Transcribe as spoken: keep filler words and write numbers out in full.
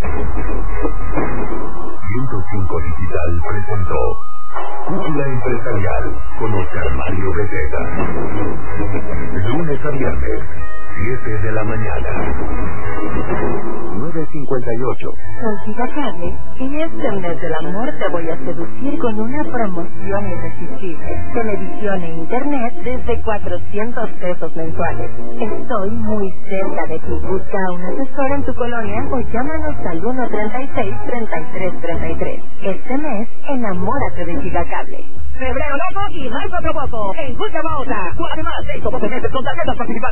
ciento cinco Digital presentó Cúpula Empresarial con Oscar Mario Beteta. Lunes a viernes, siete de la mañana. nueve cincuenta y ocho. Soy Gigacable y este mes del amor te voy a seducir con una promoción irresistible. Televisión e internet desde cuatrocientos pesos mensuales. Estoy muy cerca de ti. Busca a un asesor en tu colonia o llámanos al uno treinta y seis, treinta y tres treinta y tres. Este mes, enamórate de Gigacable. Febrero loco y más otro poco. En Busca Bauta. Además de estos doce meses con tarjetas participantes.